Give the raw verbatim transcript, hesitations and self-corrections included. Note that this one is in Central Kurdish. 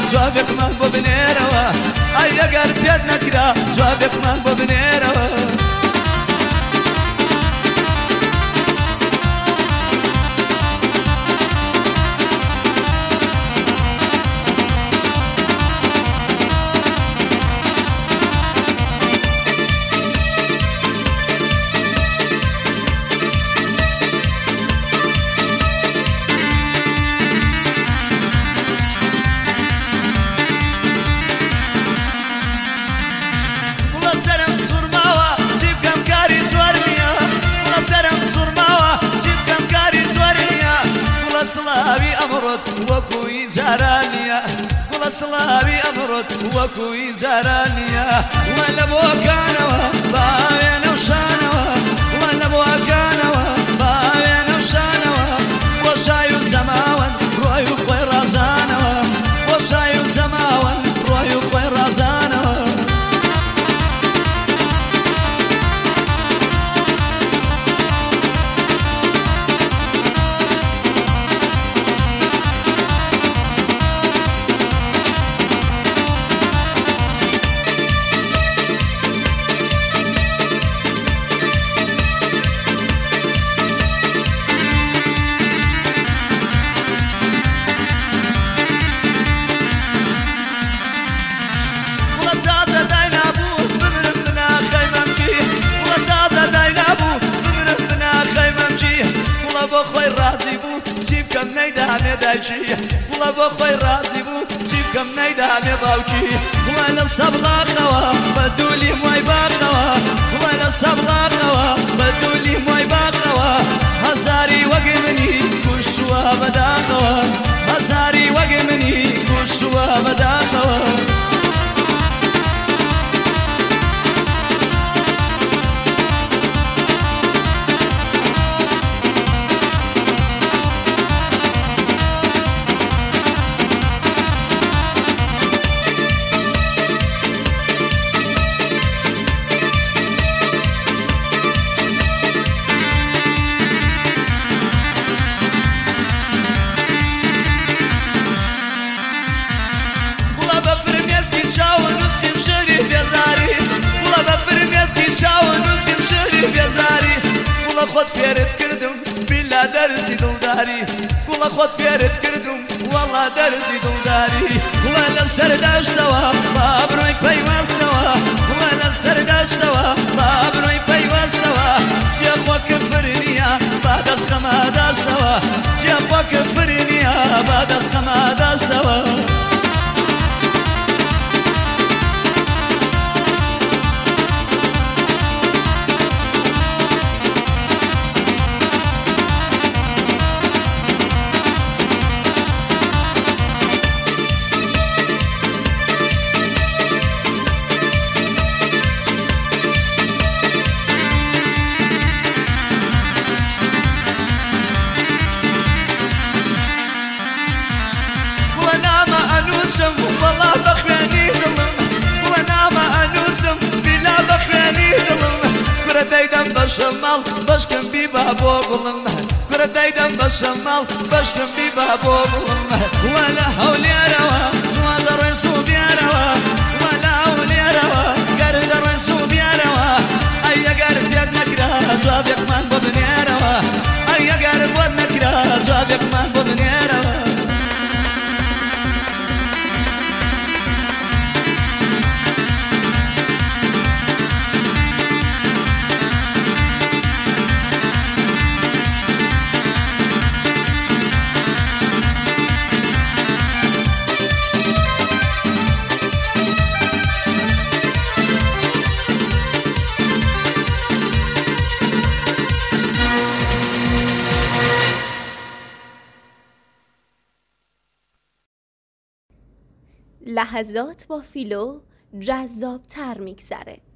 جوابێکمان بۆ بنێرەوە ئەی ئەگەر پێت نەکرا جوابێکمان بۆ بنێرەوە سڵاوی ئەمڕۆت وەکوی جارانیە گوڵە سڵاوی ئەمڕۆت وەکوی جارانیە وە لە بۆکانەوە باوێنە و شانەوە وە لە بۆکانەوە باوێنە و شانەوە بۆ شای و زەماوەن ڕۆی و خۆی ڕازانەوە بۆ شای و زەماوەن ڕۆی و خۆی ڕازانەوە بۆ خۆی ڕازی بوو چی بکەم نەیدامێ دایکی وڵە بۆ خۆی ڕازی بوو چی بکەم نەیدامێ باوکی وڵە لە سەبڵاقەوە بە دوولی موای باقەوە وڵە لە سەبڵاقەوە بە دوولی موای باقەوە هەزاری وەگی منی کوشتووە بەداخەوە هەزاری وەگی منی کوشتووە بەداخەوە خۆت فێرت کردم بیلا دەرسی دڵداری گوڵە خۆت فێرت کردم وەڵا دەرسی دڵداری وڵە لە سەرداشتەوە با بڕۆی پەیوەستەوە وڵە لە سەرداشتەوە با بڕۆی پەیوەستەوە سێ خۆ کفر نییە با دەست خەماداستەوە سێ خۆ کفر نییە با دەست خەماداستەوە وەڵا بەخوێنی دڵم وە نامە ئەنووسم بیلا بەخوێنی دڵم کورە دەیدەم بە شەماڵ بەشکم بیبا بۆ گوڵم کورە دەیدەم بە شەماڵ بەشکم بیبا بۆ گوڵم وە لە هەولێرەوە جوا دەڕۆی سوودیارەوە وە لە هەولێرەوە گەر دەڕۆی سوودیارەوە ئەی ئەگەر پێت نەکرا جوابێکمان بۆ بنێرەوە ئەی ئەگەر بۆت نەکرا جوابێکمان بۆ بنێرەوە لحظات با فیلو جذاب‌تر می‌گذره.